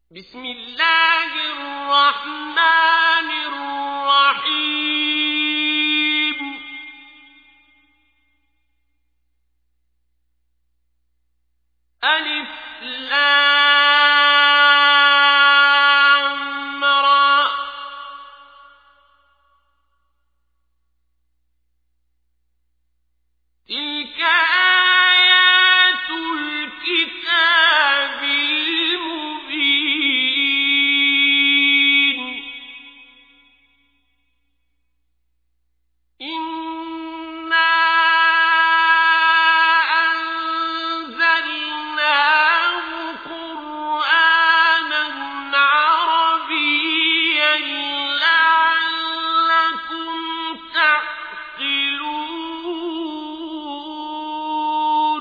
بسم الله الرحمن الرحيم ألف لام را تلك آيات الكتاب المبين إنا أنزلناه قرآنا عربيا لعلكم تعقلون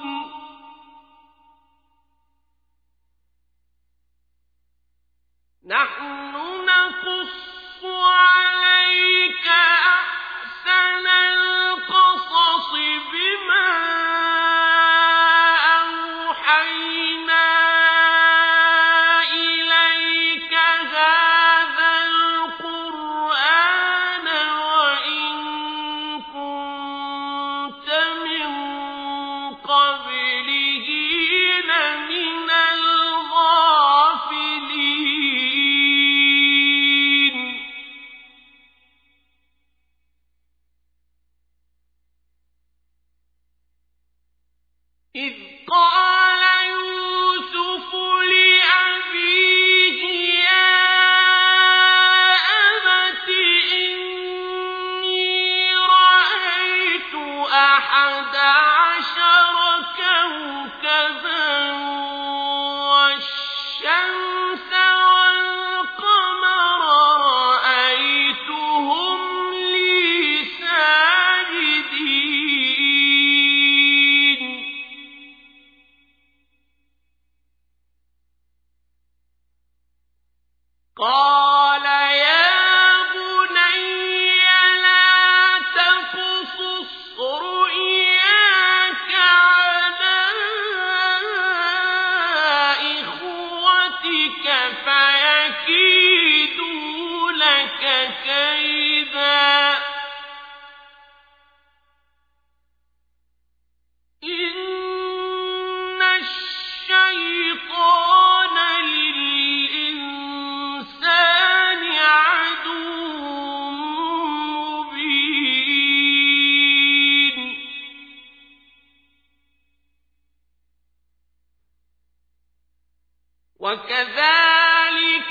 نحن نقص عليك أحسن القصص بما أوحينا إليك هذا القرآن وإن كنت من قبله لمن الغافلين إذ قال يوسف لأبيه يا أبت إني رأيت 11 كوكبا والشمس والقمر رأيتهم لي ساجدين قال يا بني لا تقصص رؤياك على إخوتك فيكيدوا لك كيدا إن الشيطان للإنسان عدو مبين وكذلك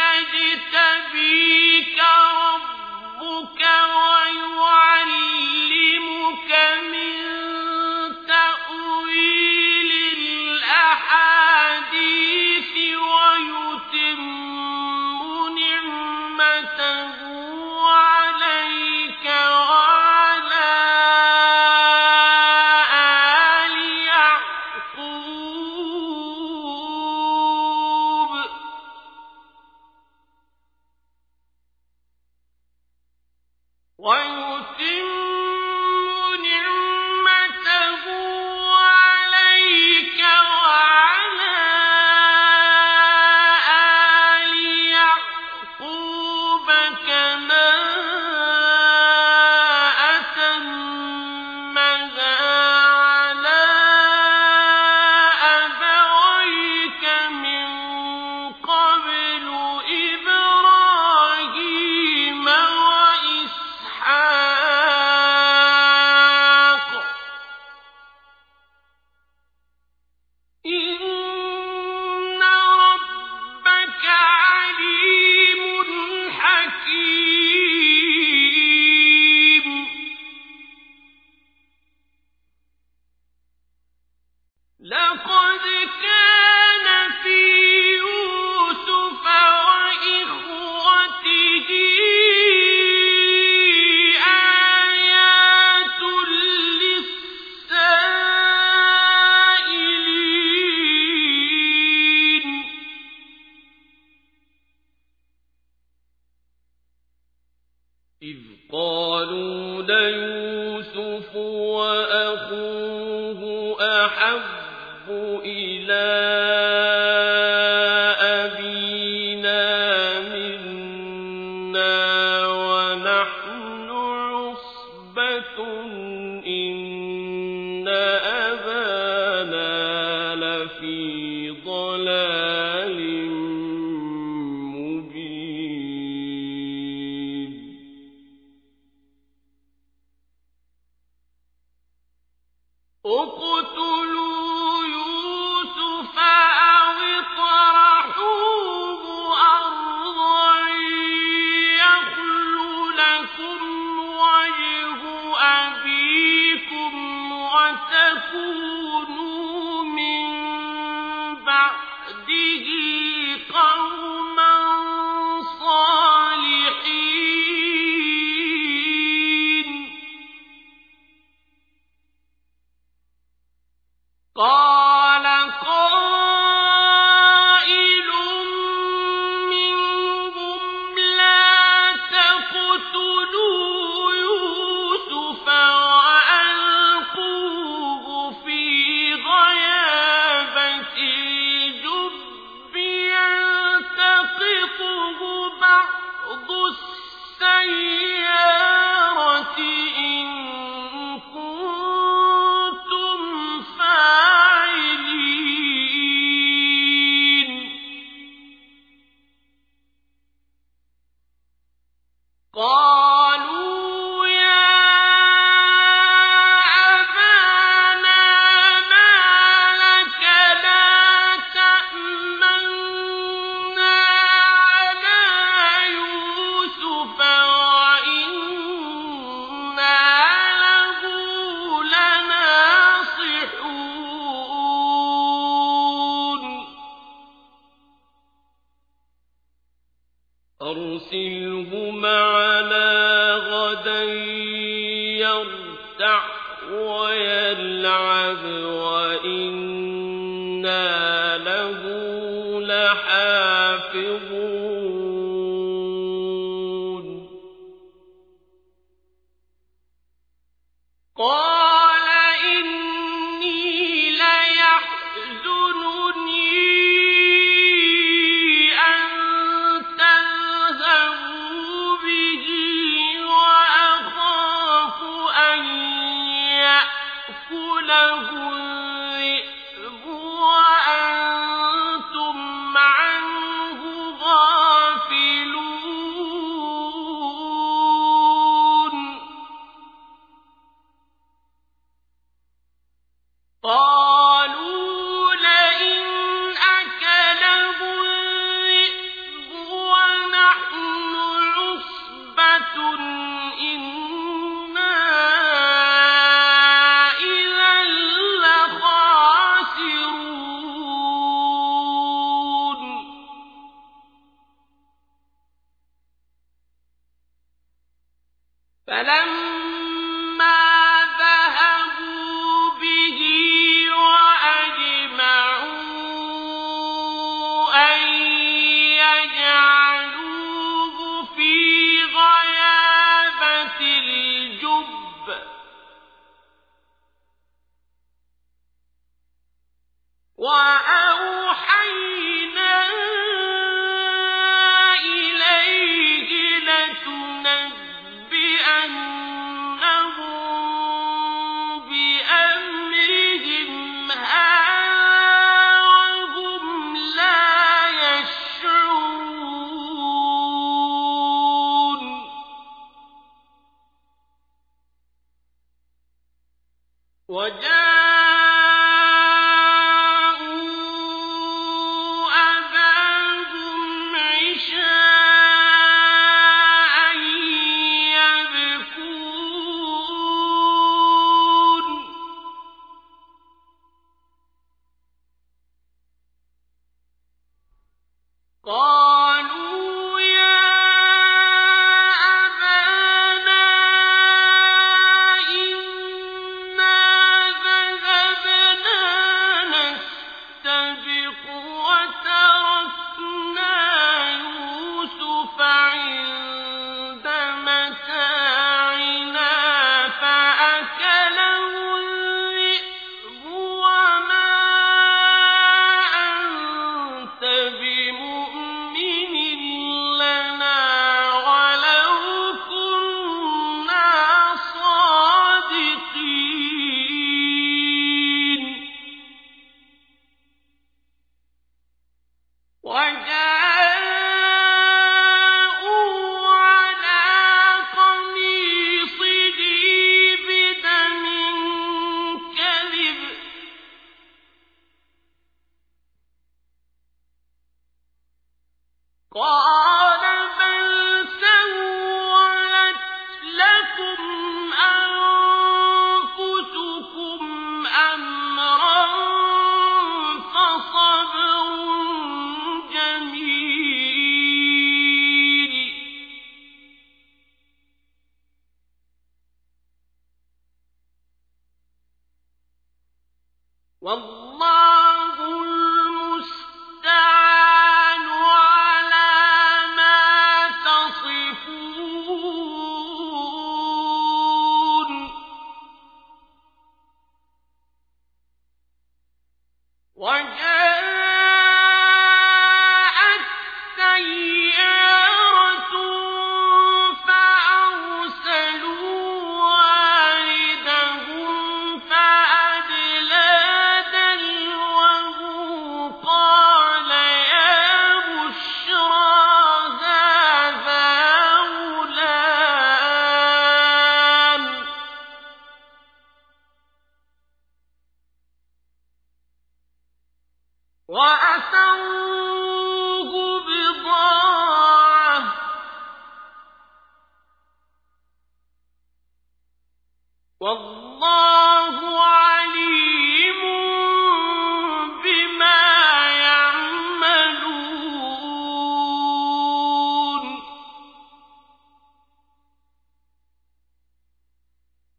يجتبيك ربك ويعلمك من تأويل الأحاديث ويتم نعمته عليك وعلى آل يعقوب ويتم نعمته عليك وعلى آل يعقوب كما أتمها على أبويك من قبل إبراهيم وإسحاق إن ربك عليم حكيم لقد كان في يوسف وإخوته آيات للسائلين إذ قالوا ليوسف وأخوه أحب إلى أبيه أرسله معنا غدا يرتع ويلعب وإنا له لحافظون قال إني ليحزنني أن تذهبوا به وأخاف أن يأكله الذئب وأنتم عنه غافلون قالوا لئن أكله الذئب ونحن عصبة إنا إذا لخاسرون فلما ذهبوا به وأجمعوا أن يجعلوه في غيابة الجب وأوحينا إليه لتنبئنهم بأمرهم هذا وهم لا يشعرون وجاءوا أباهم عشاء يبكون قالوا يا أبانا إنا ذهبنا نستبق وتركنا يوسف عند متاعنا فأكله الذئب وما أنت بمؤمن لنا ولو كنا صادقين وجاءوا على قميصه بدم كذب قال بل سولت لكم أنفسكم أمرا فصبر جميل والله المستعان على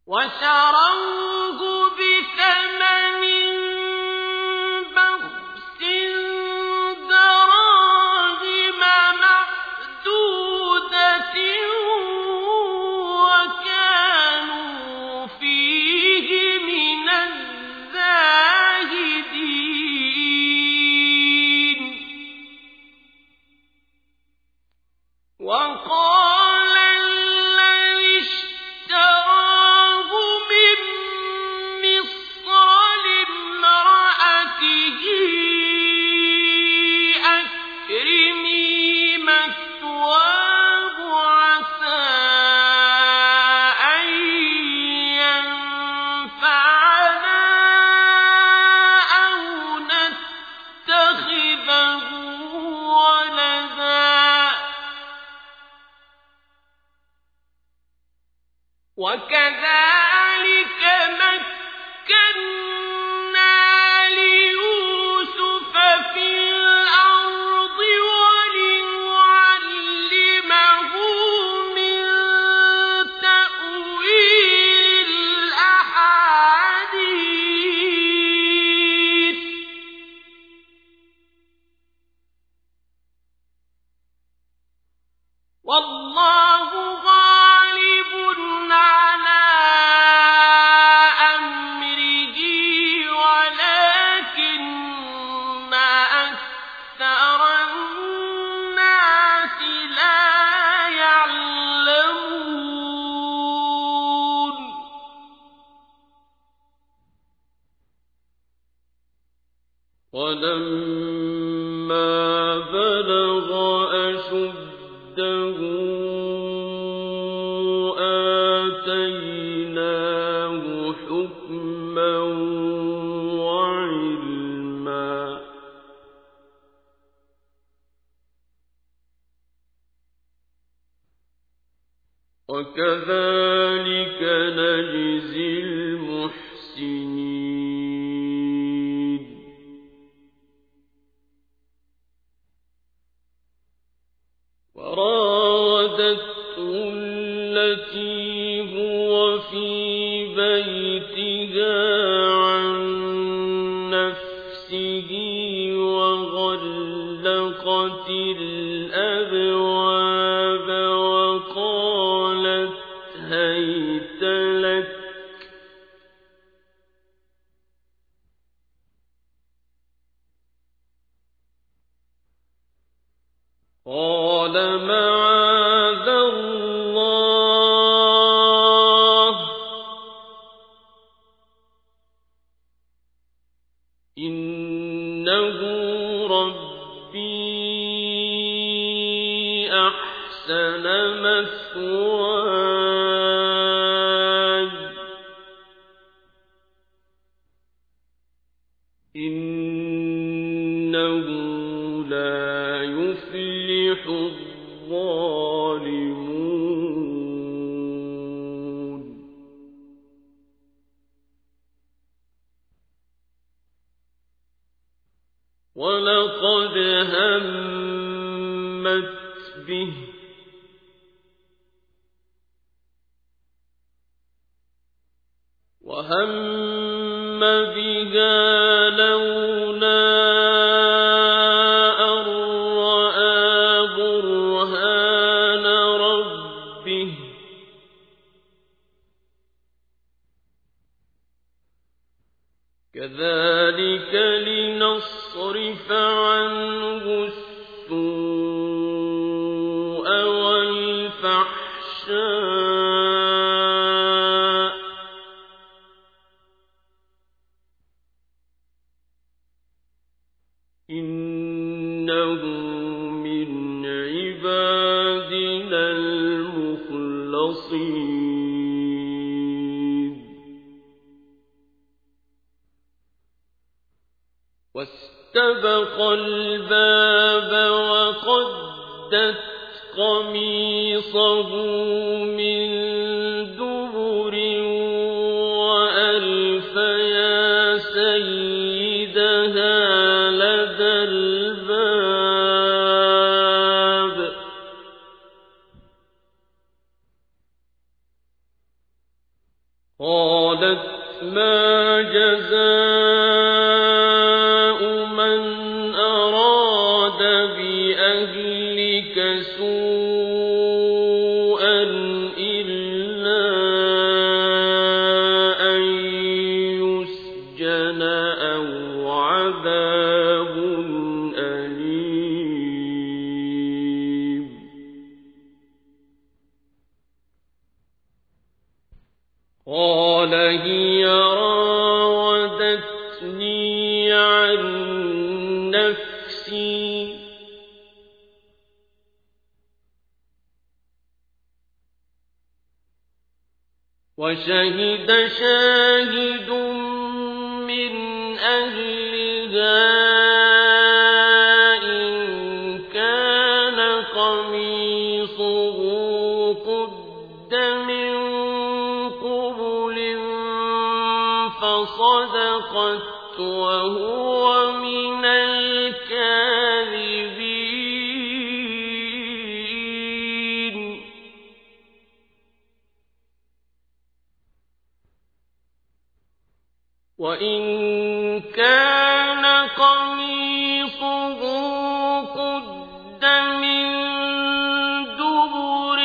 وشروه بثمن بخس دراهم معدودة وكانوا فيه من الزاهدين وقال الذي اشتراه من مصر لامرأته أكرمي مثواه عسى أن ينفعنا أو نتخذه ولدا وكذلك مكنا ليوسف في الأرض ولنعلمه من تأويل الأحاديث والله غالب على أمره ولكن أكثر الناس لا يعلمون ولما بلغ أشده آتيناه حكما وعلما وكذلك نجزي المحسنين وراودته التي هو في بيتها عن نفسه وغلقت الأبواب وقالت هيت لك قال معاذ الله إنه ربي أحسن مثواي إنه لا يفلح الظالمون ولقد همت به وهم بها لولا أن رأى برهان ربه كذلك لنصرف عنه السوء والفحشاء إنه من عبادنا المخلصين واستبق الباب وقدت قميصه من دبر وألف يا سيدها لدى الباب قالت ما جزاء من أراد بأهلك سوءا إلا أن يسجن أو عذاب أليم. قال هي راودتني عن نفسي وشهد شاهد من أهلها إن كان قميصه قد من قبل فصدقت وهو من الكاذبين. وإن كان قميصه قد من دبر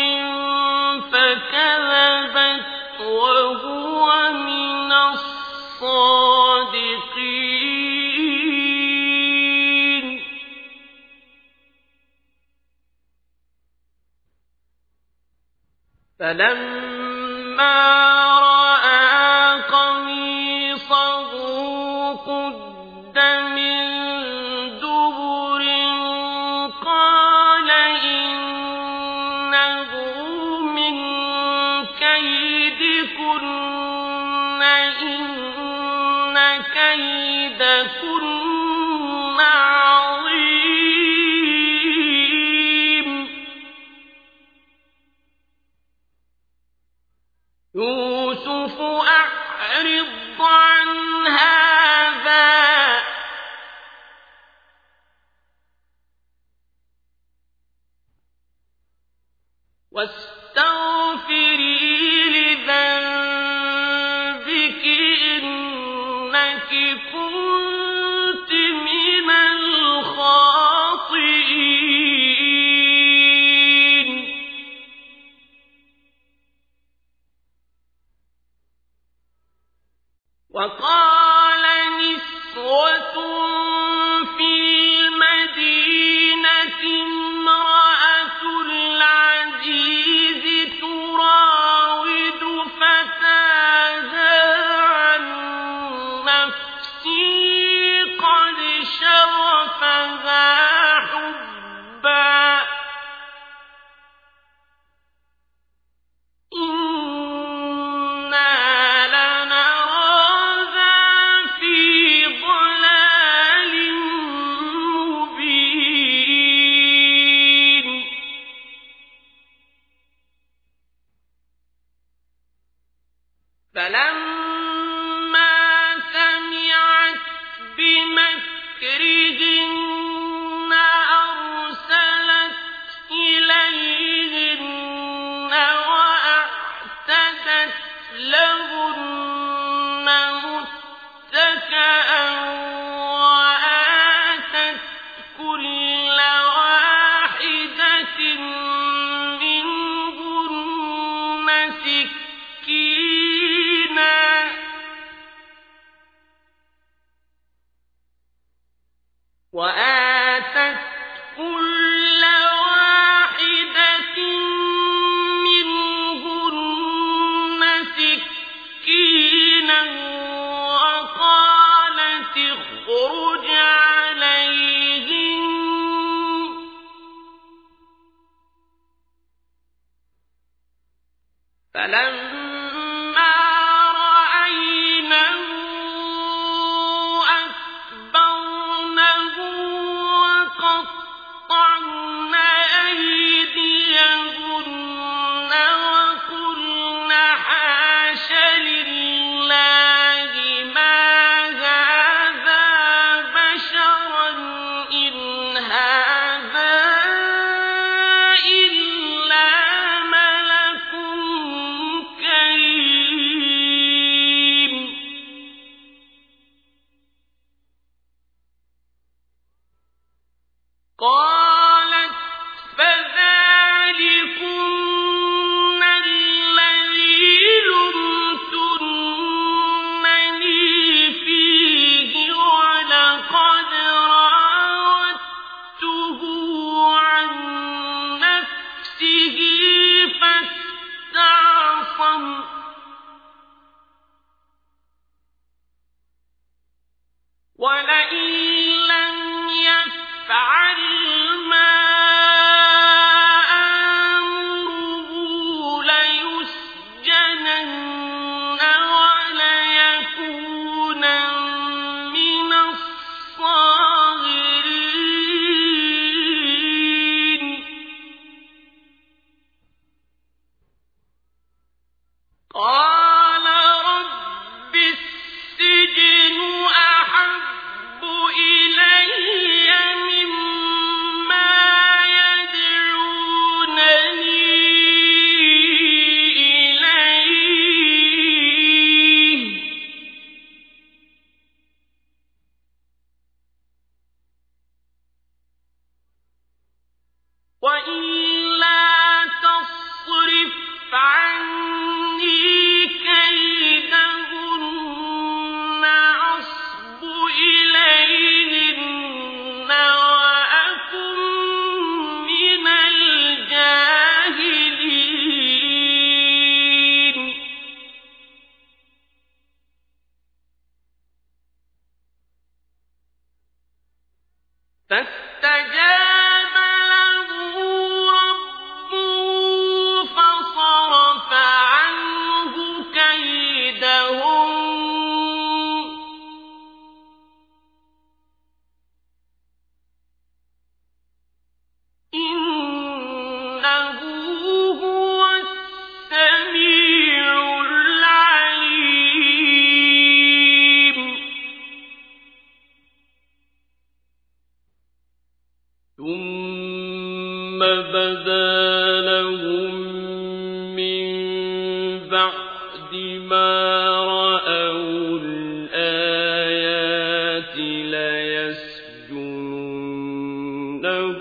فكذبت وهو من الصادقين. فلما رأى قميصه قد من دبر قال إنه من كيدكن إن كيدكن عظيم. يوسف أعرض عن هذا واستغفري لذنبك إنك كنت من الخاطئين. وقال نسوة في المدينة امرأة العزيز تراود فتاها عن نفسه قد شغفها حبا إنا لنراها في ضلال مبين. فلما سمعت بمكرهن أرسلت إليهن وأعتدت لهن متكئا وآتت كل واحدة منهن سكينا وآتت كل واحدة منهن سكينا وقالت اخرج عليهن. فلما رأينه أكبرنه وقطعن أيديهن وقلن حاش لله ما هذا بشرا إن هذا إلا ملك بدا لهم من بعد ما رأوا الآيات ليسجننه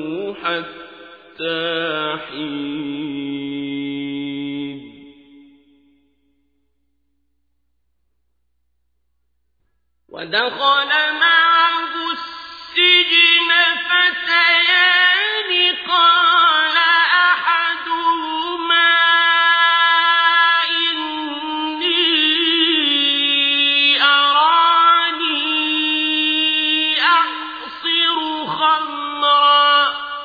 حتى حين ودخل معه السجن فتيان قال أحدهما إني أراني أعصر خمرا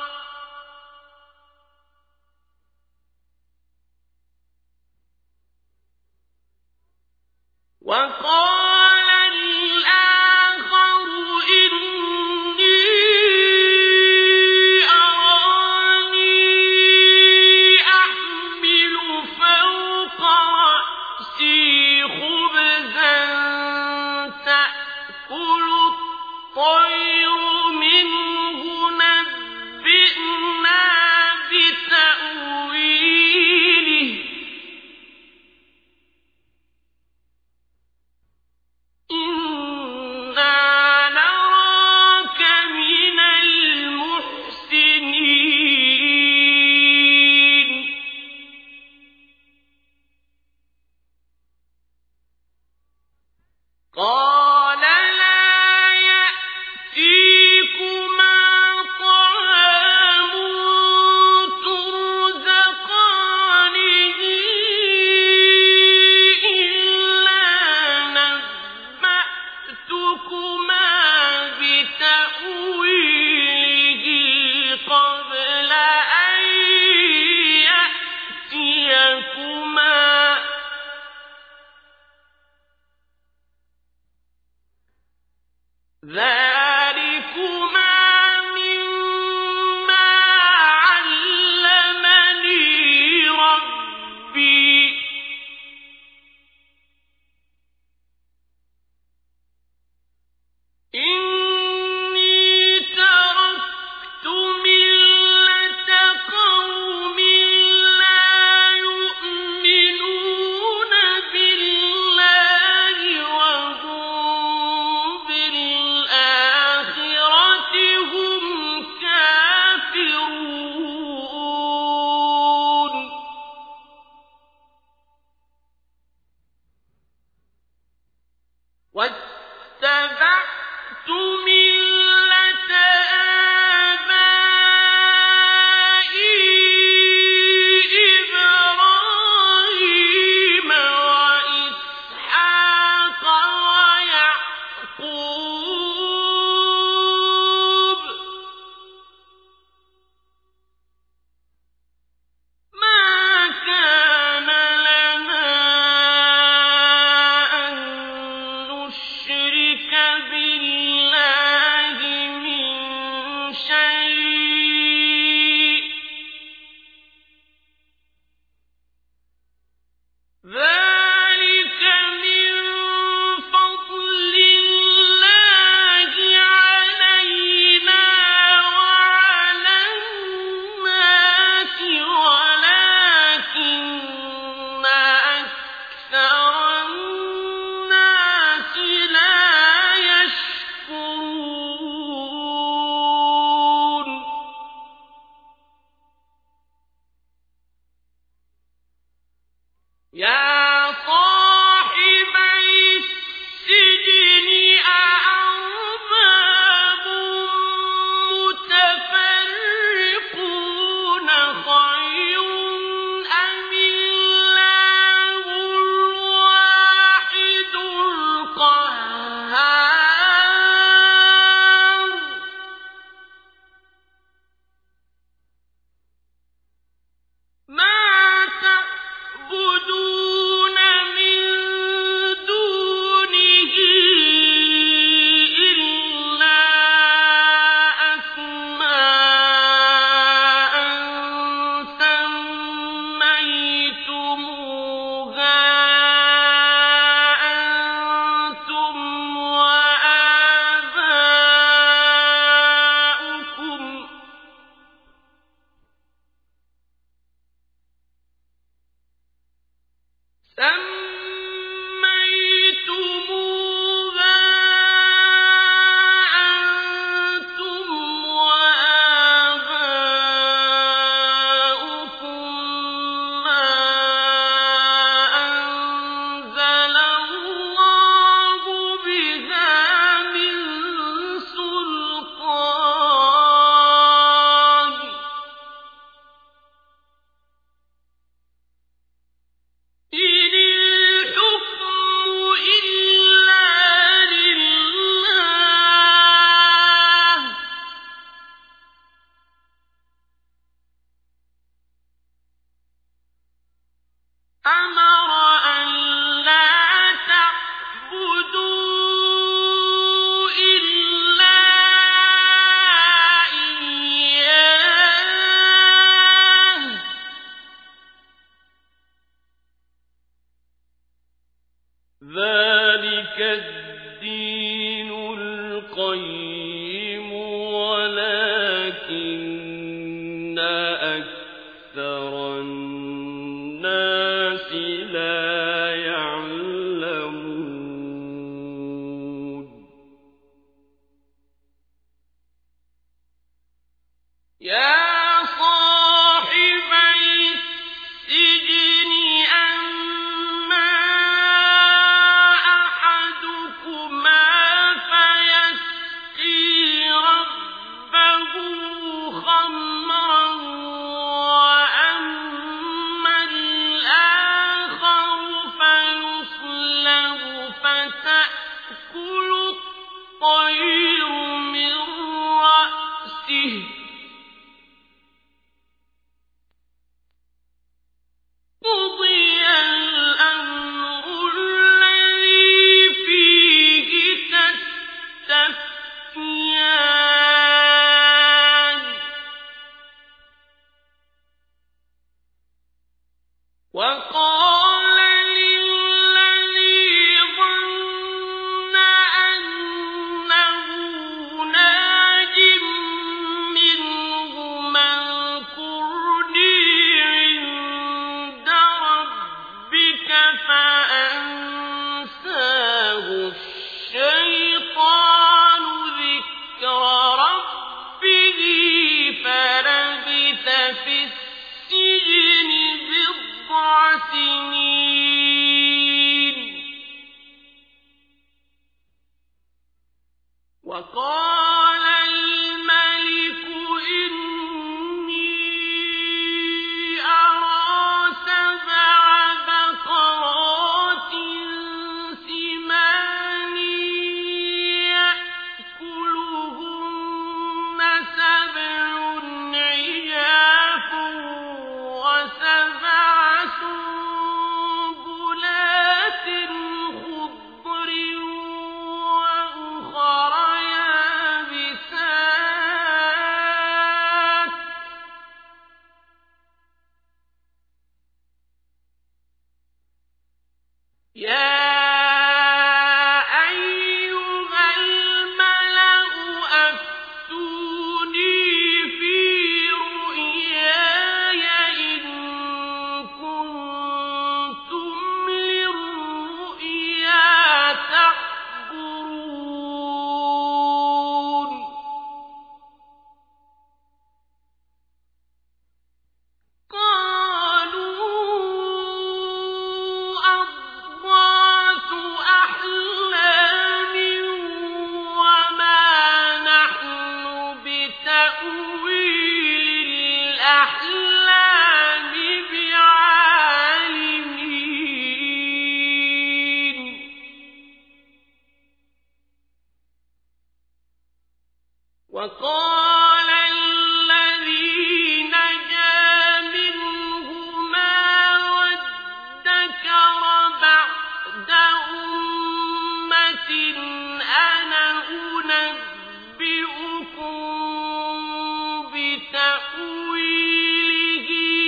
وقال الآخر إني أراني أحمل فوق رأسي خبزا تأكل الطير منه نبئنا بتأويله إنا نراك من المحسنين قال لا يأتيكما طعام ترزقانه إلا نبأتكما بتأويله قبل أن يأتيكما ذلكما مما علمني ربي إني تركت ملة ذلك الدين القيم ولكن أكثر الناس لا يعلمون يا وقال للذي ظن أنه ناج منهما اذكرني عند ربك فأنساه الشيطان ذكر ربه فلبث في السجن سنين وقال الملك إني أرى 7 بقرات سمان يأكلهن 7 عجاف و7 سنبلات خضر وأخر يابسات يا أيها الملأ أفتوني في رؤياي إن كنتم للرؤيا تعبرون قالوا أضغاث أحلام وما نحن بتأويل الأحلام بعالمين وقال الذي نجا منهما وادكر بعد أمة أنا أنبئكم بتأويله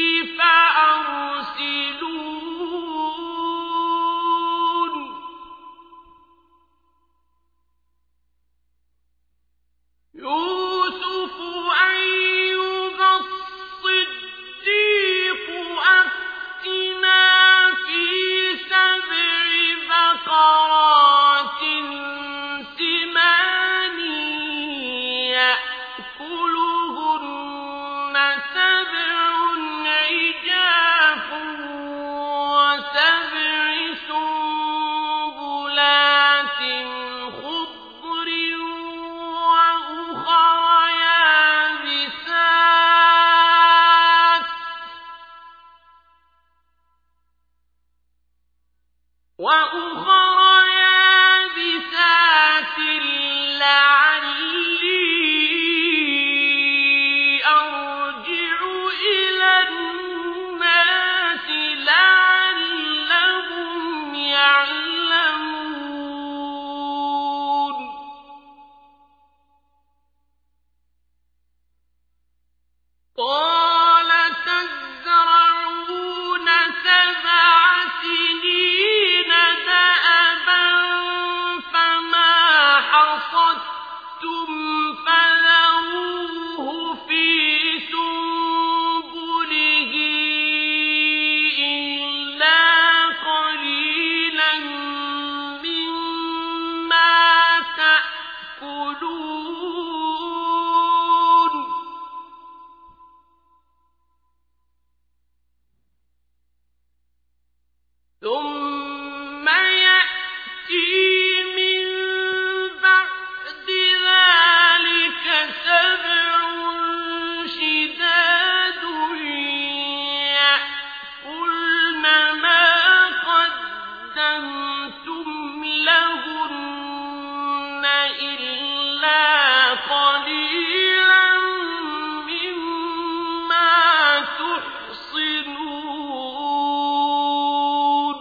وأخرى يابسات لعلي أرجع إلى الناس لعلهم يعلمون قال تزرعون 7 سنين دأبا فما حصدتم فذروه في سنبله إلا قليلا مما تأكلون ثم يأتي من بعد ذلك 7 شداد يأكلن ما قدمتم لهن إلا قليلا مما تحصنون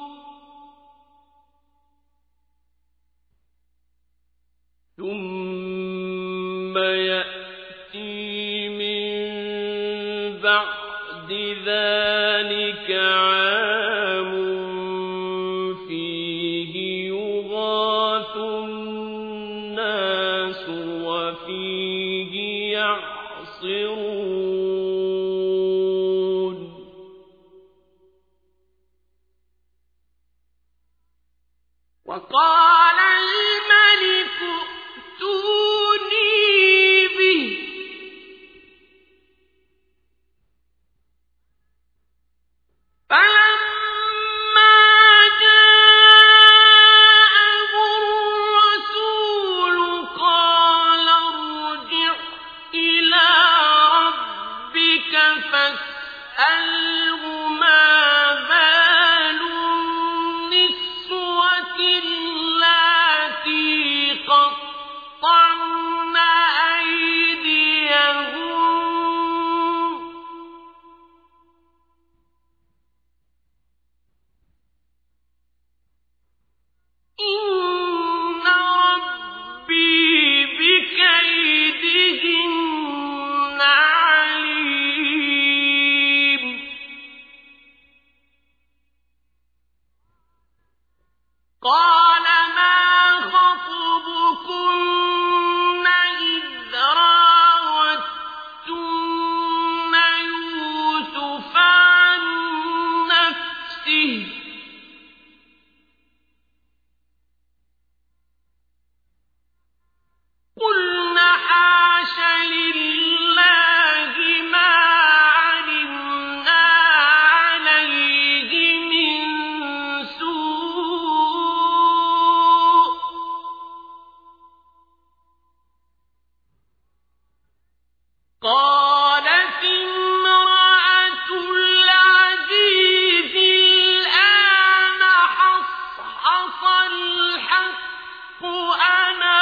ثم يأتي من بعد ذلك عام فيه يغاث الناس وفيه يعصرون وقال الملك ائتوني به فلما جاءه الرسول قال ارجع إلى ربك فاسأله ما بال النسوة اللاتي قطعن أيديهن إن ربي بكيدهن عليم قال ما خطبكن إذ راوتن يوسف عن نفسه قلنا حاش لله ما علمنا عليه من سوء قالت امرأة العزيز الآن حصحص الحق أنا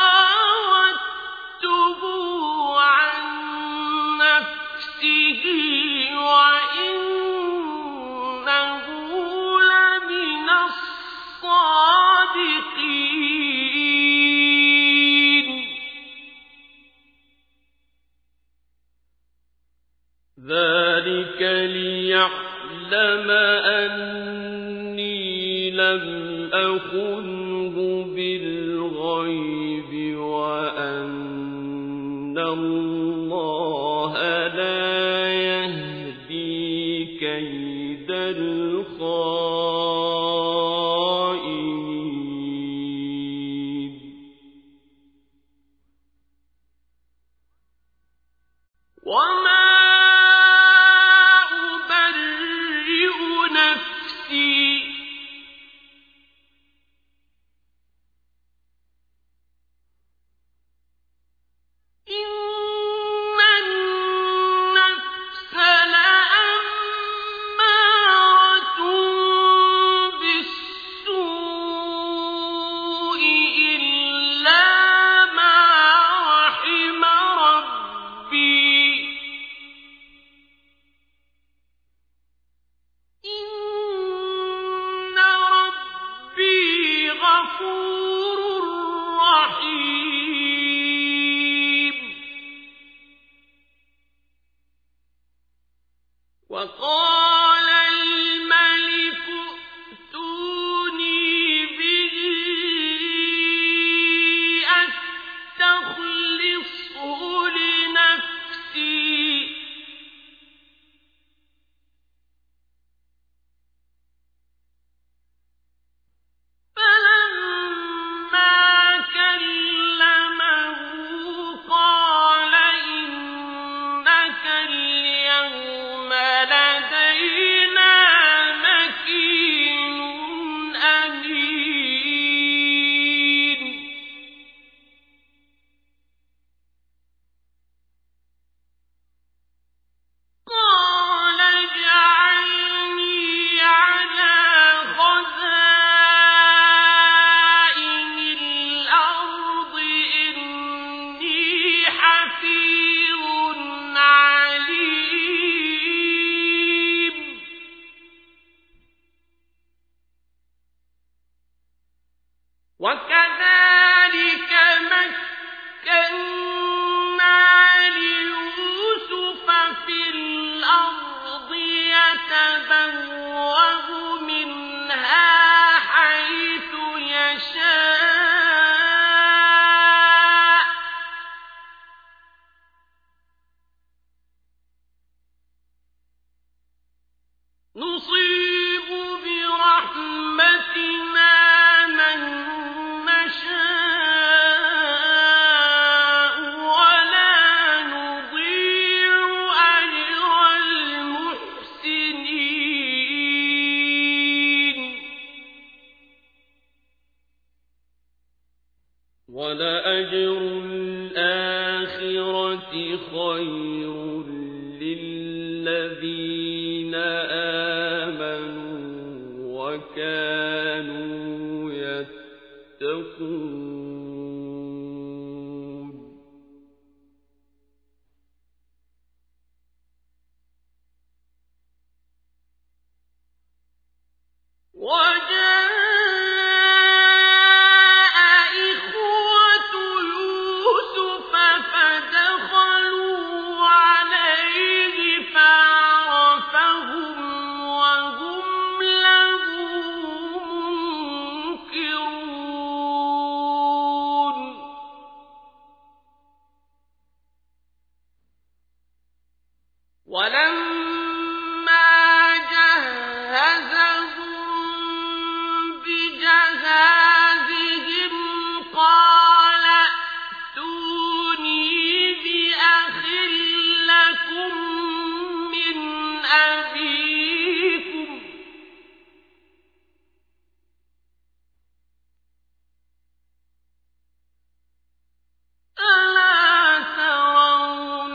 راودته عن نفسه وإنه لمن الصادقين ذلك ليعلم أني لم أخنه بالغيب وأن الله لا يهدي كيد الخائنين وما أبرئ نفسي إن النفس لأمارة وقال الملك ائتوني به أستخلصه لنفسي فلما كلمه قال إنك اليوم لدينا مكين أمين قال اجعلني على خزائن الأرض إني حفيظ عليم وكذلك مكنا ليوسف في الأرض يتبوأ منها حيث يشاء نصيب برحمتنا من نشاء ولا نضيع أجر المحسنين ولأجر الآخرة خير للذين آمنوا وكانوا يتقون وجاء إخوة يوسف فدخلوا عليه فعرفهم وهم له منكرون ولما جهزهم بجهازهم قال ائتوني بأخ لكم من أبيكم ألا ترون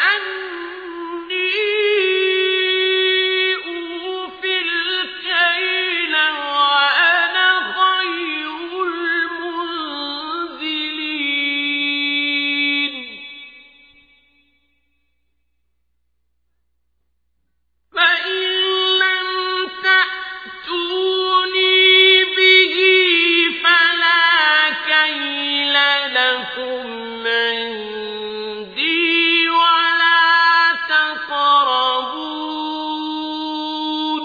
أني أوفي الكيل وأنا خير المنزلين فإن لم تأتوني به فلا كيل لكم عندي ولا تقربون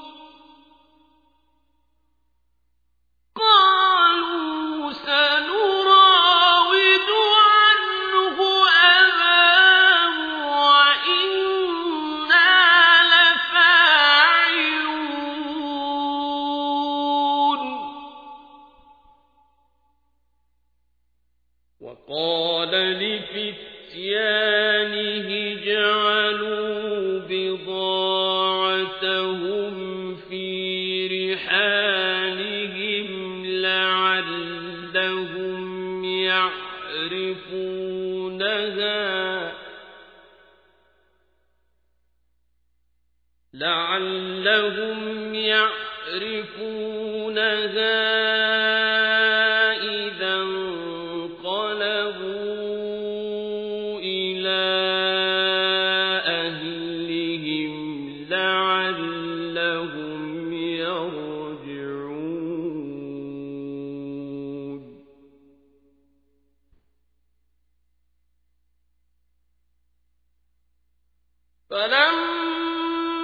قالوا سنراود عنه أباه وإنا لفاعلون وقال لفتيانه اجعلوا بضاعتهم في رحالهم لعلهم يعرفونها إذا انقلبوا إلى أهلهم لعلهم يرجعون فلما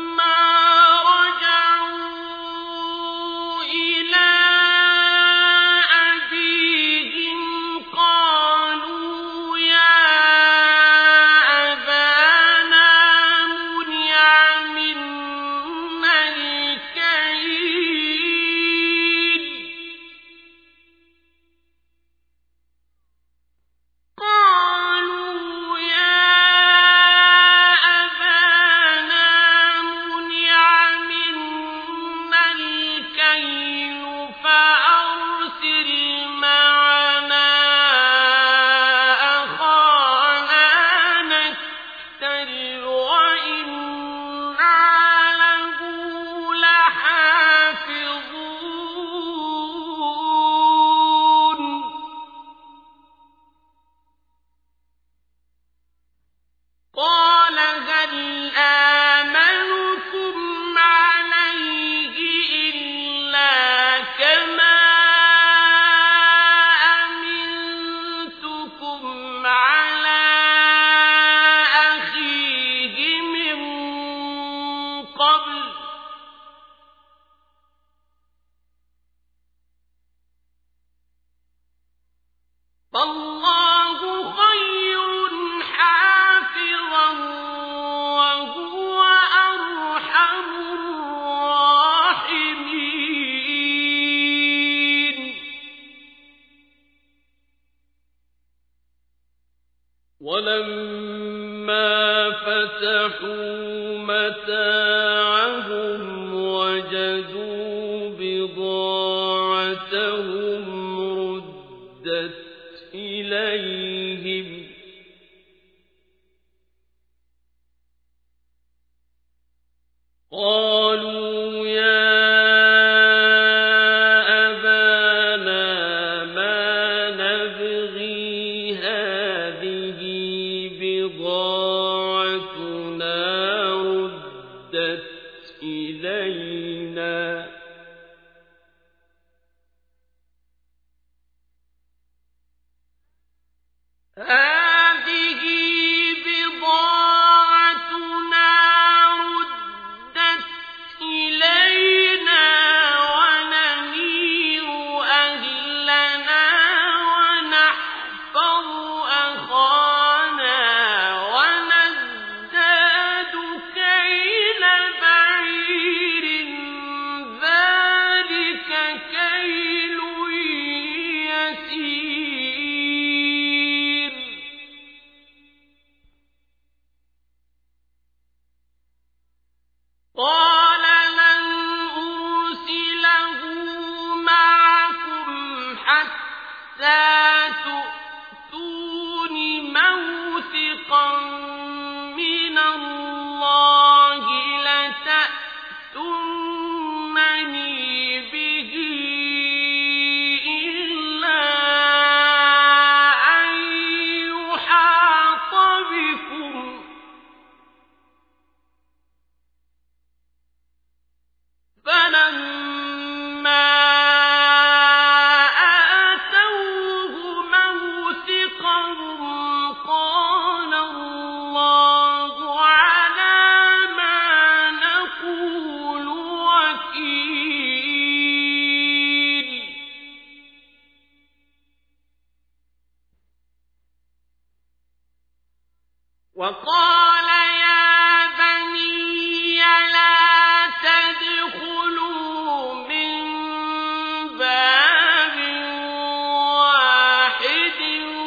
فَتَحُوا مَتَاعَهُمْ وَجَدُوا بِضَاعَتَهُمْ رُدَّتْ إِلَيْهِمْ قَالُوا يَا أَبَانَا مَا نَبْغِي هَٰذِهِ بِضَاعَتُنَا رُدَّتْ إِلَيْنَا وَنَمِيرُ أَهْلَنَا وَنَحْفَظُ أَخَانَا وَنَزْدَادُ كَيْلَ بَعِيرٍ ذَٰلِكَ كَيْلٌ يَسِيرٌ قَالَ لَنْ أُرْسِلَهُ مَعَكُمْ حَتَّىٰ تُؤْتُونِ مَوْثِقًا مِّنَ اللَّهِ لَتَأْتُنَّنِي بِهِ إِلَّا أَن يُحَاطَ بِكُمْ ۖ فَلَمَّا آتَوْهُ مَوْثِقَهُمْ قَالَ اللَّهُ عَلَىٰ مَا نَقُولُ وَكِيلٌ وَقَالَ يَا بَنِيَّ لَا تَدْخُلُوا مِن بَابٍ وَاحِدٍ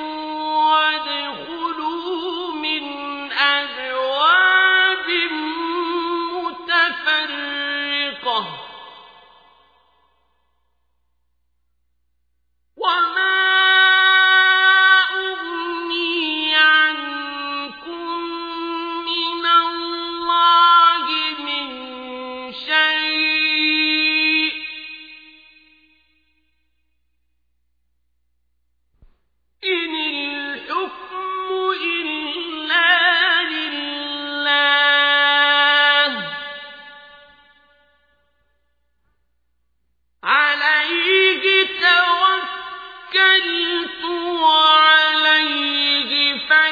وَادْخُلُوا مِنْ أَبْوَابٍ مُّتَفَرِّقَةٍ ۖ وَمَا أُغْنِي عَنكُم مِّنَ اللَّهِ مِن شَيْءٍ ۖ إِنِ الْحُكْمُ إِلَّا لِلَّهِ ۖ عَلَيْهِ تَوَكَّلْتُ وَعَلَيْهِ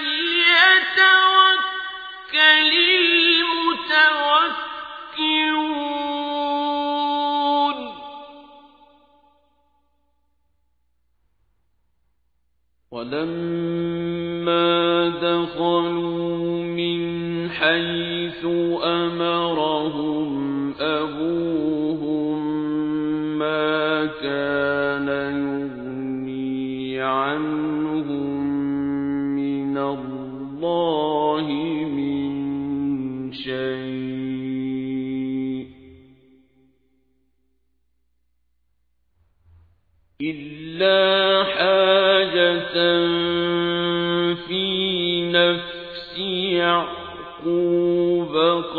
فَلْيَتَوَكَّلِ الْمُتَوَكِّلُونَ وَلَمَّا دَخَلُوا مِنْ حَيْثُ أَمَرَهُمْ أَبُوهُم مَّا كَانَ يُغْنِي عَنْهُم مِّنَ اللَّهِ مِن شَيْءٍ إِلَّا حَاجَةً فِي نَفْسِ يَعْقُوبَ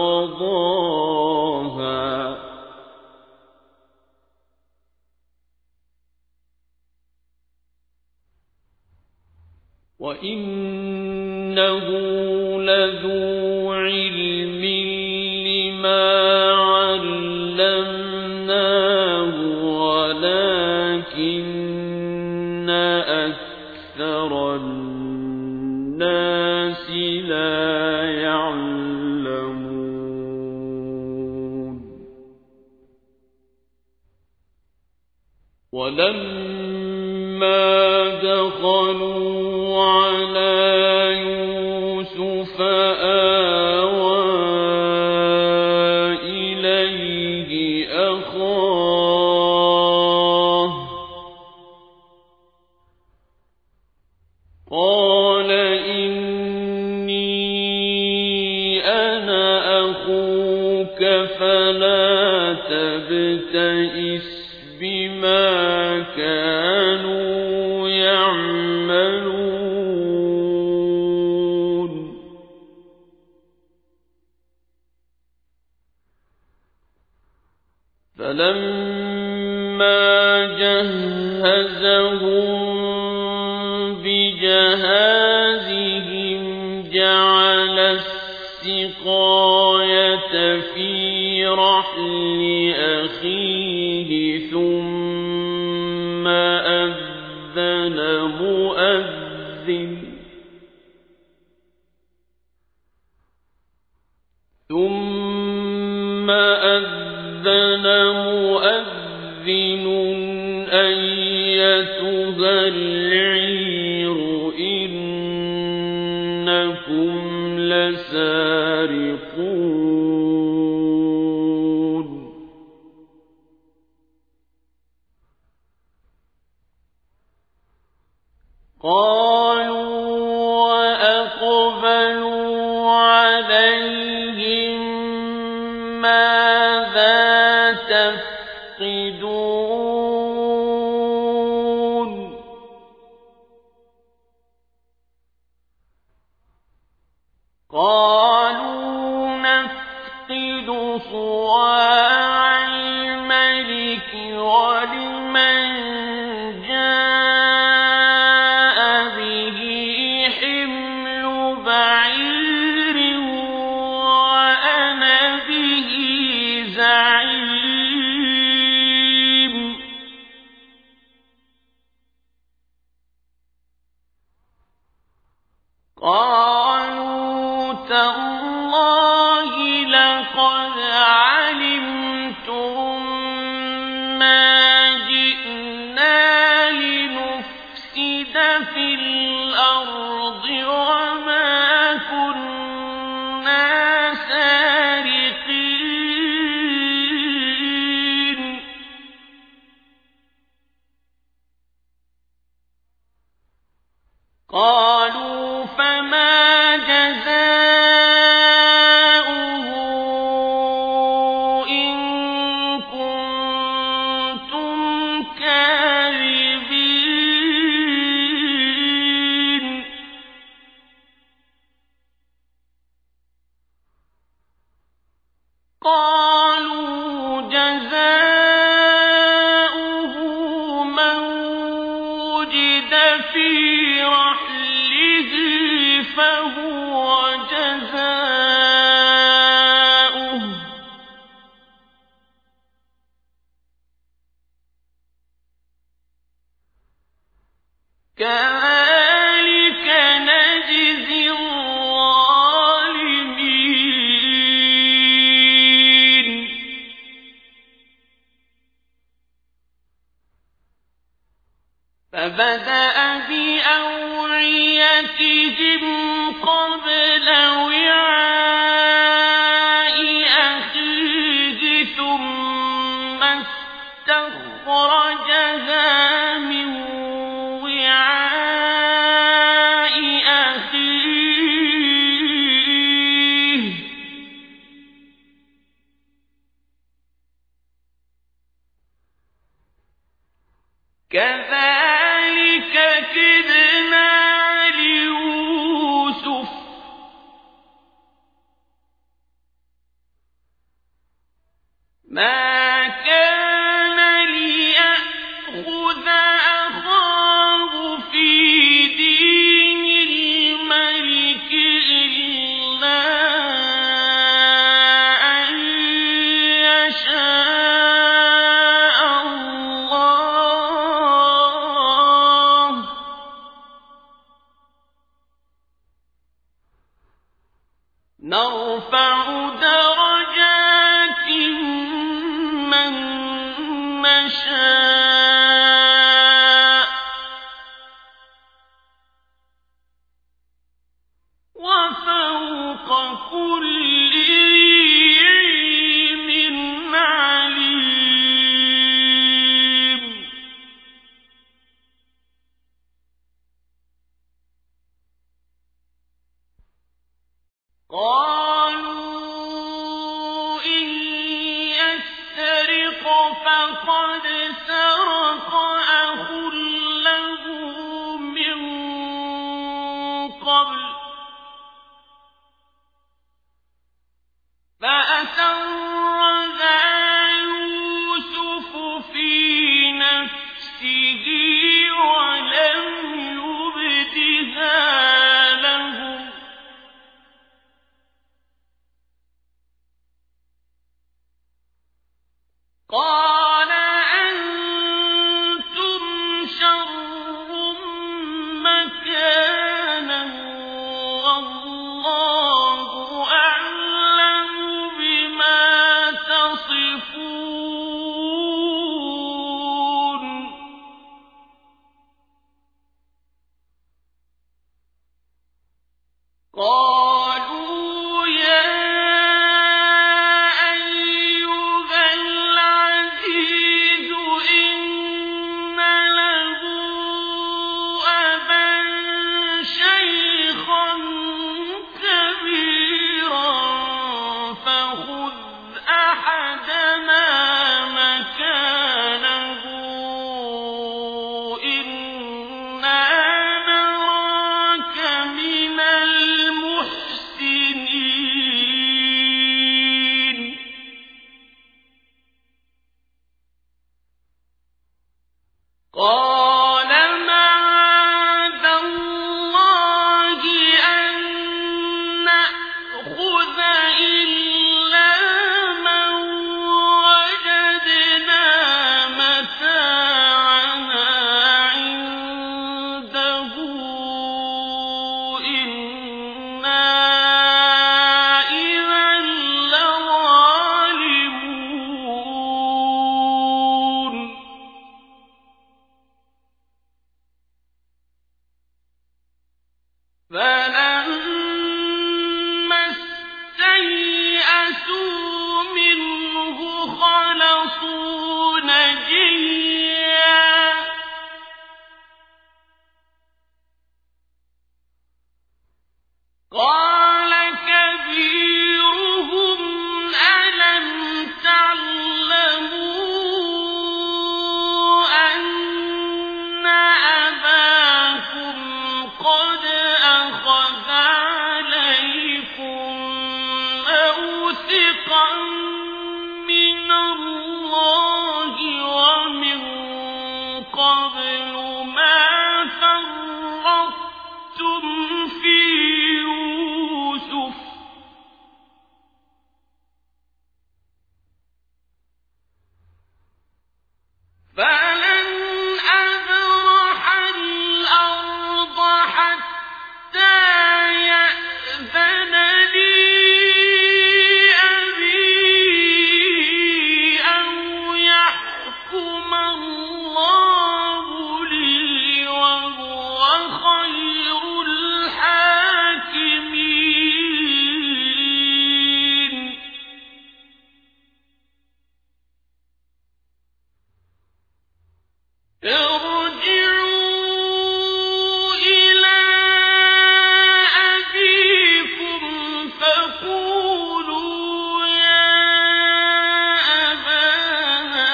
قَضَاهَا وَإِنَّهُ لَذُو عِلْمٍ لِّمَا عَلَّمْنَاهُ وَلَٰكِنَّ أَكْثَرَ النَّاسِ لَا يَعْلَمُونَ وَلَمَّا دَخَلُوا عَلَىٰ يُوسُفَ آوَىٰ إِلَيْهِ أَخَاهُ قَالَ إِنِّي أَنَا فلا تبتئس بما كانوا يعملون فلما جهزهم بجهازهم جعل السقاية في رحل أخيه ثم أذن مؤذن أيتها العير إنكم لسارقون قالوا وأقبلوا عليهم ماذا تفقدون قالوا نفقد صواع الملك ولمن جاء به حمل بعير وأنا به زعيم قالوا تالله لقد علمتم ما جئنا لنفسد في الأرض وما كنا سارقين قالوا فما جزاؤه إن كنتم كاذبين قالوا جزاؤه من وجد في رحله فهو جزاؤه كذلك نجزي الظالمين فبدأ بأوعيتهم قبل وعاء أخيه ثم استخرجها من وعاء أخيه كذلك كدنا ليوسف ما كان ليأخذ أخاه في دين الملك إلا أن يشاء الله نرفع درجات فقد سرق أخ له من قبل فأسرها يوسف في نفسه ولم يبدها لهم قال أنتم شر مكانا والله أعلم بما تصفون قالوا يا أيها العزيز إن له أبا شيخا كبيرا فخذ أحدنا مكانه إنا نراك من المحسنين قال معاذ الله أن نأخذ إلا من وجدنا متاعنا عنده إنا إذا لظالمون فلما استيئسوا منه خلصوا نجيا قال كبيرهم ألم تعلموا أن أباكم قد أخذ عليكم موثقا من الله ومن قبل ما فرطتم في يوسف فلن أبرح الأرض حتى يأذن لي أبي أو يحكم الله لي وهو خير الحاكمين ارجعوا إلى أبيكم فقولوا يا أبانا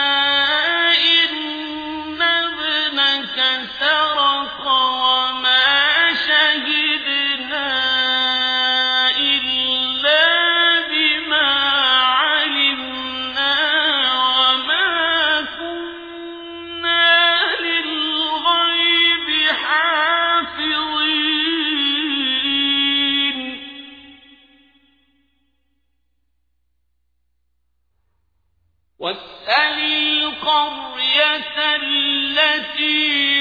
إن ابنك سرق وما شهدنا إلا بما علمنا وما كنا للغيب حافظين واسأل القرية التي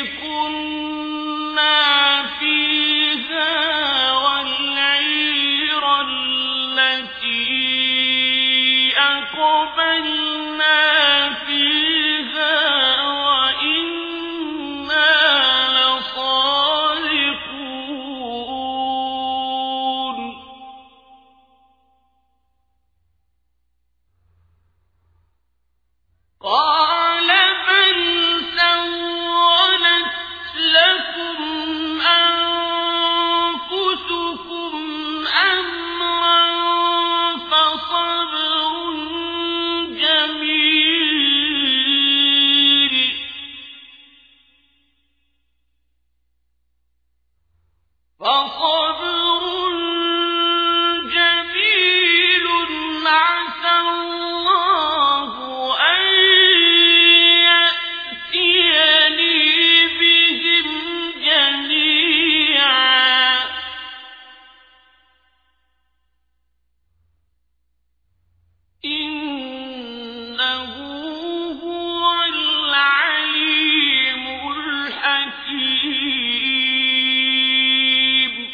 كنا فيها والعير التي أقبلنا فيها وإنا لصادقون قال بل سولت لكم أنفسكم أمرا فصبر جميل إِنَّهُ هُوَ الْعَلِيمُ الْحَكِيمُ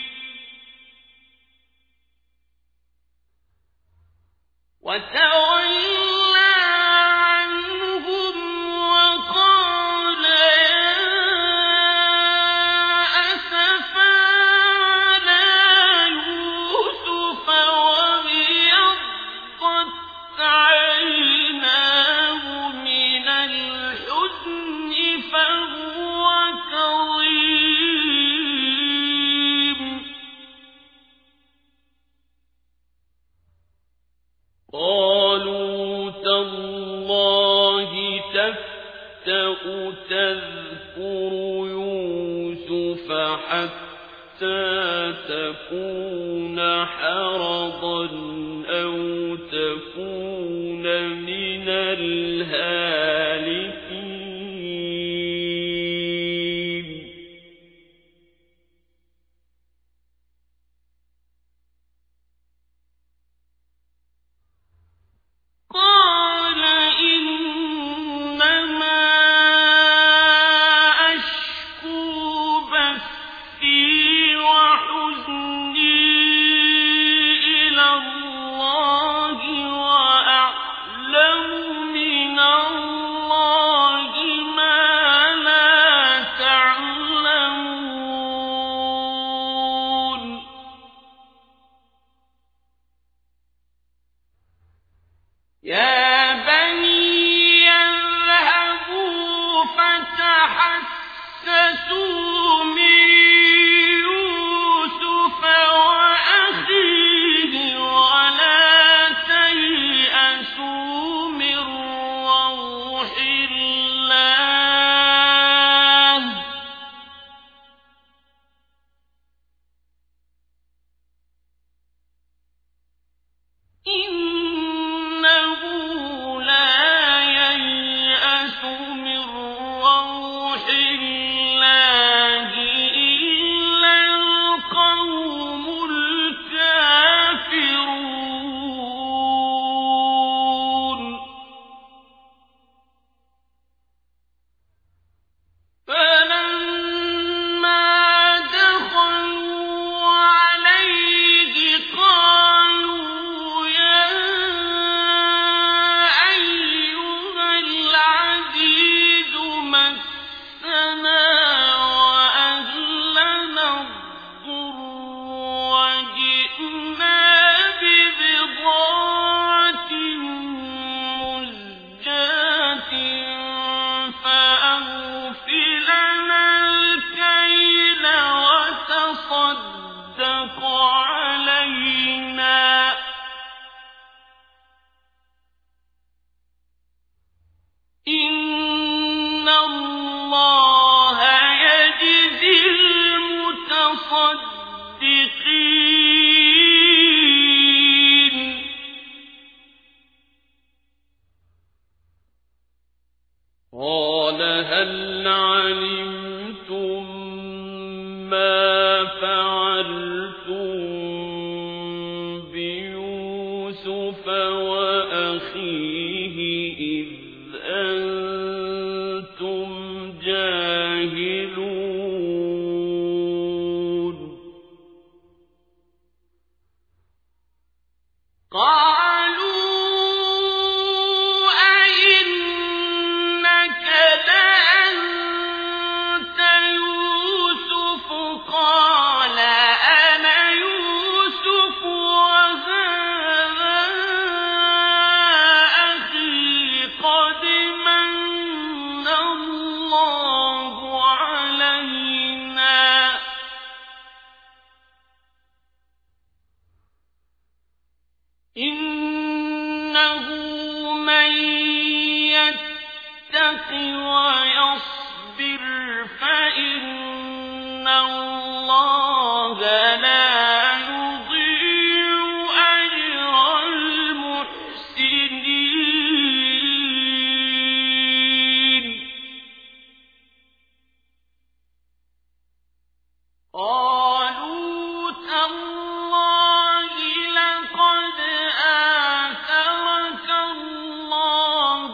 وَتَوَلَّى عَنْهُمْ وَقَالَ يَا أَسَفَىٰ عَلَىٰ يُوسُفَ وَابْيَضَّتْ عَيْنَاهُ مِنَ الْحُزْنِ فَهُوَ كَظِيمٌ قَالُوا تَاللَّهِ تَفْتَأُ تَذْكُرُ يُوسُفَ حَتَّىٰ تَكُونَ حَرَضًا أَوْ تَكُونَ مِنَ الْهَالِكِينَ قَالَ إِنَّمَا أَشْكُو بَثِّي وَحُزْنِي إِلَى اللَّهِ وَأَعْلَمُ مِنَ اللَّهِ مَا لَا تَعْلَمُونَ يَا بَنِيَّ اذْهَبُوا فَتَحَسَّسُوا مِن يُوسُفَ وَأَخِيهِ وَلَا تَيْأَسُوا مِن رَّوْحِ اللَّهِ ۖ إِنَّهُ لَا يَيْأَسُ مِن رَّوْحِ اللَّهِ إِلَّا الْقَوْمُ الْكَافِرُونَ فَلَمَّا دَخَلُوا عَلَيْهِ قَالُوا يَا أَيُّهَا الْعَزِيزُ مَسَّنَا وَأَهْلَنَا الضُّرُّ وَجِئْنَا بِبِضَاعَةٍ مُزْجَاةٍ فَأَوْفِ لَنَا الْكَيْلَ وَتَصَدَّقْ عَلَيْنَا ۖ إِنَّ اللَّهَ يَجْزِي الْمُتَصَدِّقِينَ قَالَ هَلْ عَلِمْتُم مَّا فَعَلْتُم بِيُوسُفَ وَأَخِيهِ إِذْ أَنتُمْ جَاهِلُونَ قَالُوا أَئِنَّكَ لَأَنتَ يُوسُفُ قَالَ أَنَا يُوسُفُ وَهَٰذَا أَخِي قَدْ مَنَّ اللَّهُ عَلَيْنَا إِنَّهُ مَن يَتَّقِ وَيَصْبِرْ فَإِنَّ اللَّهَ لَا يُضِيعُ أَجْرَ الْمُحْسِنِينَ قَالُوا تَاللَّهِ لَقَدْ آثَرَكَ اللَّهُ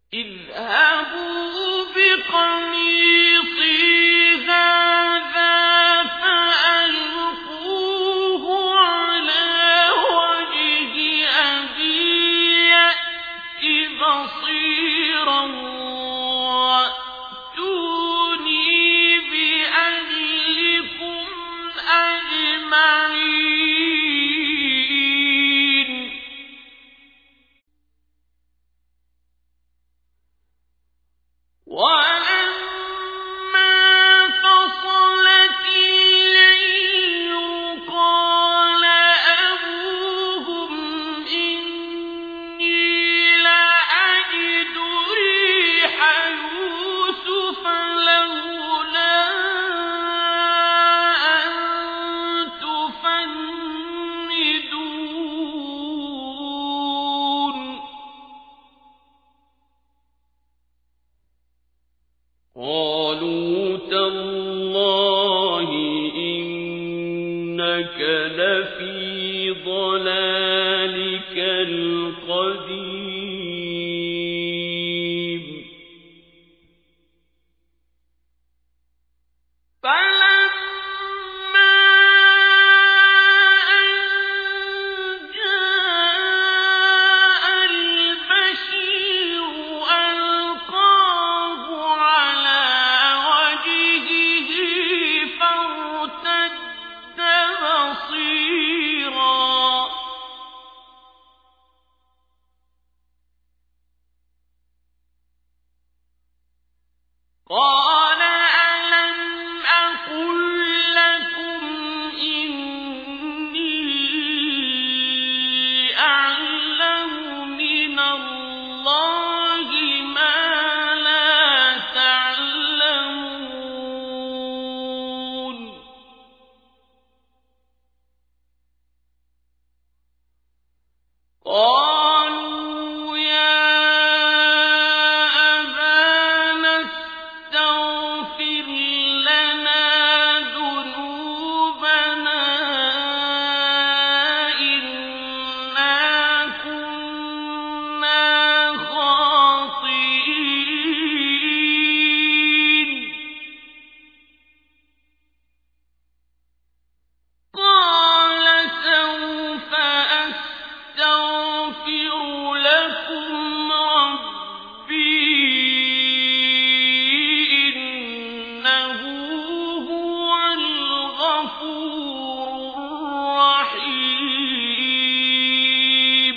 اذهبوا بقميصي هذا فألقوه على وجه أبي يأت بصيرا وأتوني بأهلكم أجمعين. ولما فصلت العير قال أبوهم إني لأجد ريح يوسف لولا أن تفندون. قالوا تالله إنك لفي ضلالك القديم. فلما أن جاء البشير ألقاه على وجهه فارتد بصيرا. قال ألم أقل لكم إني أعلم من الله ما لا تعلمون. قالوا يا أبانا استغفر لنا ذنوبنا إنا كنا خاطئين. قال سوف أستغفر لكم ربي إنه هو الغفور الرحيم.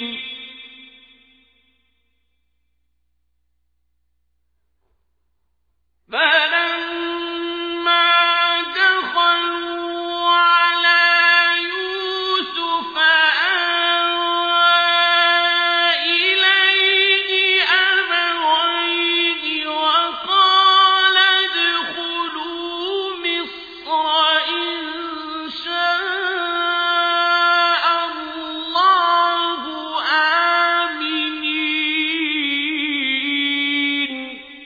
فلما دخلوا على يوسف آوى إليه أبويه وقال ادخلوا مصر إن شاء الله آمنين.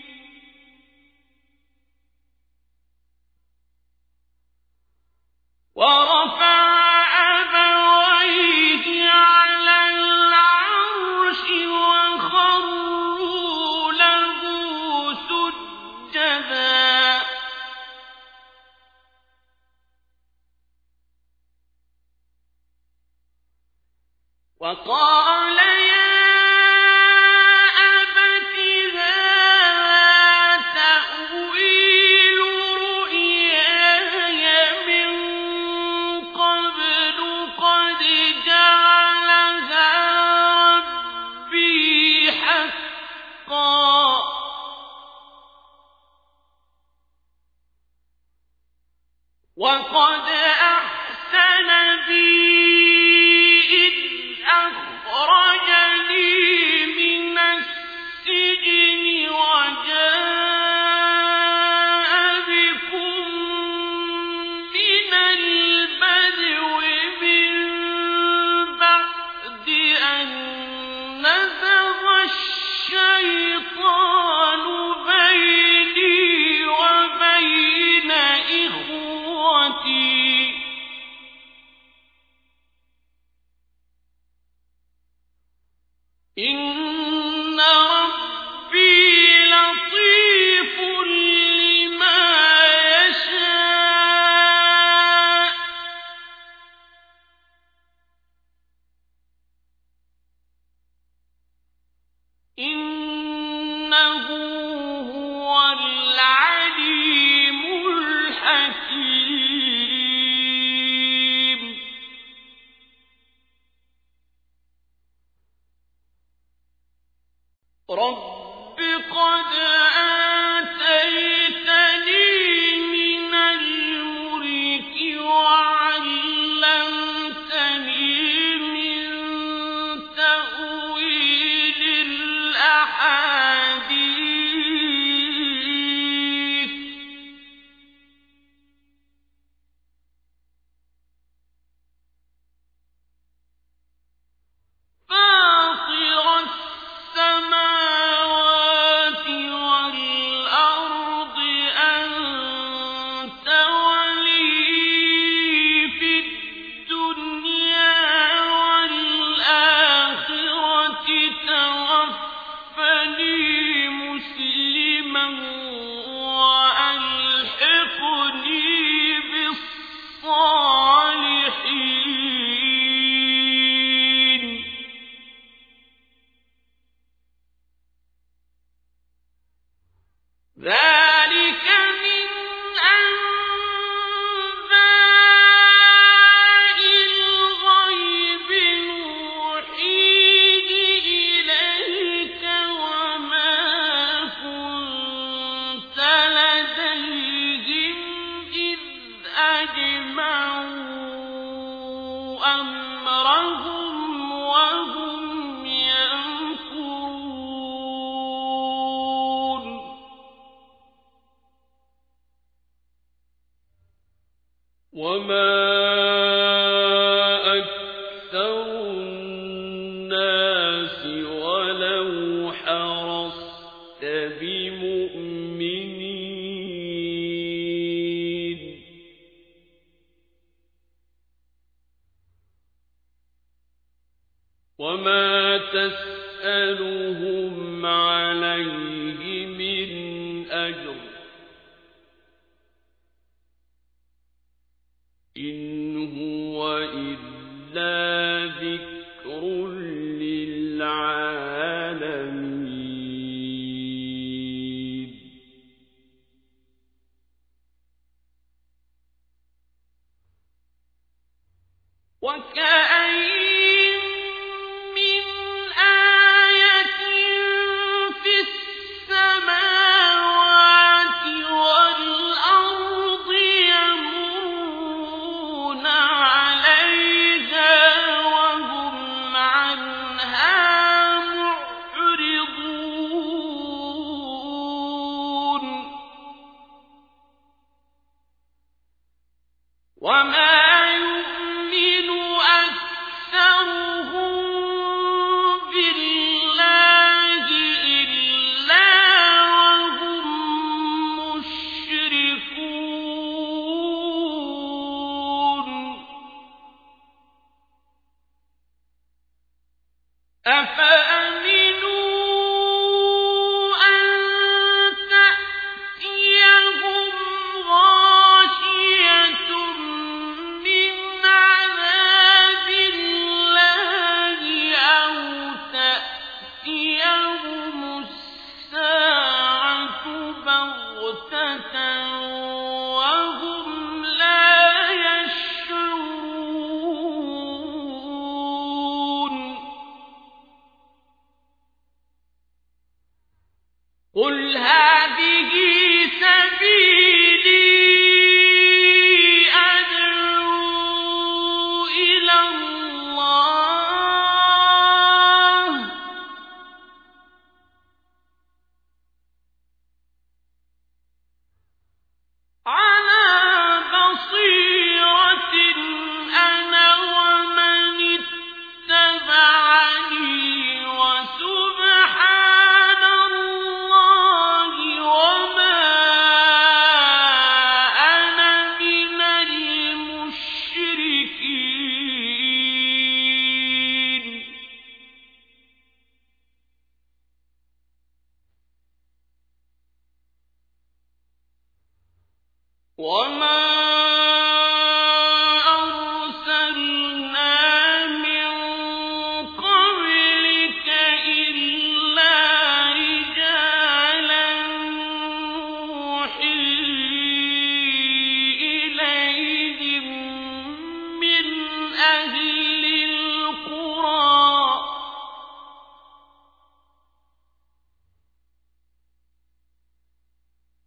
ورفع أبويه على العرش وخروا له سجدا. وقال يا أبت هذا تأويل رؤياي من قبل قد جعلها ربي حقا. وقد أحسن بي إذ أخرجني من السجن وجاء بكم من البدو من بعد أن نزغ الشيطان بيني وبين إخوتي هو العليم الحكيم رب قد آتيتني من الملك وعلمتني من تأويل الأحاديث فاطر السماوات والأرض أنت ولي في الدنيا والآخرة توفني مسلما وألحقني بالصالحين ذلك من أنباء الغيب نوحيه إليك وما كنت لديهم إذ أجمعوا أمرهم وهم يمكرون وما أكثر الناس ولو حرصت بمؤمنين وما تسألهم عليه من أجر إن هو إلا ذكر للعالمين وكأين من آية في السماوات والأرض يمرون عليها وهم عنها معرضون وما يؤمن أكثرهم بالله إلا وهم مشركون أفأمنوا أن تأتيهم غاشية من عذاب الله أو تأتيهم الساعة بغتة وهم لا يشعرون قل هذه سبيلي أدعو إلى الله على بصيرة أنا ومن اتبعني وسبحان الله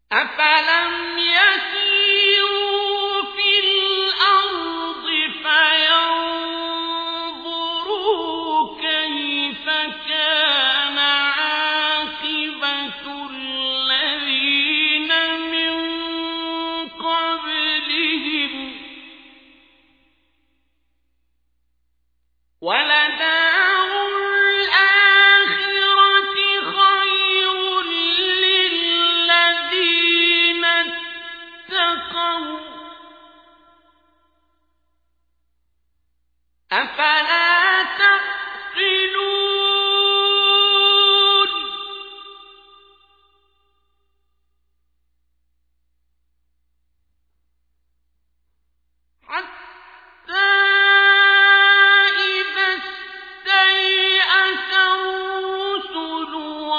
أفلم يسيروا في الأرض فينظروا كيف كان عاقبة الذين من قبلهم ولدار الآخرة خير للذين اتقوا أفلا تعقلون حتى إذا استيأس الرسل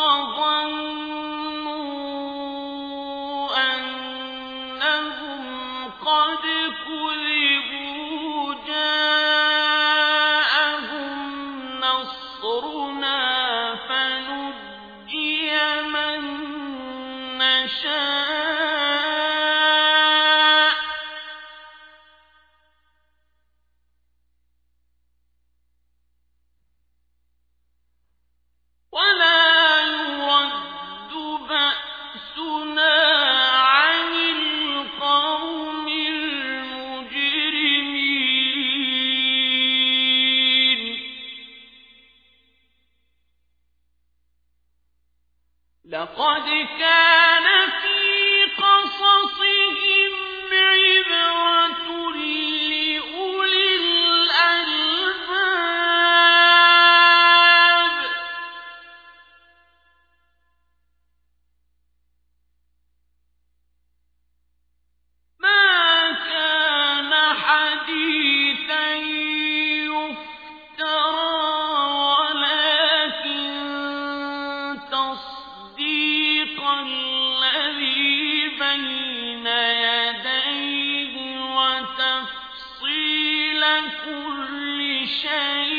وظنوا أنهم قد كذبوا جاءهم نصرنا فنجي من نشاء ولا يرد بأسنا عن القوم المجرمين لقد كان في قصصهم عبرة لأولي الألباب ما كان حديثا يفترى ولكن تصديق الذي بين يديه وتفصيل كل شيء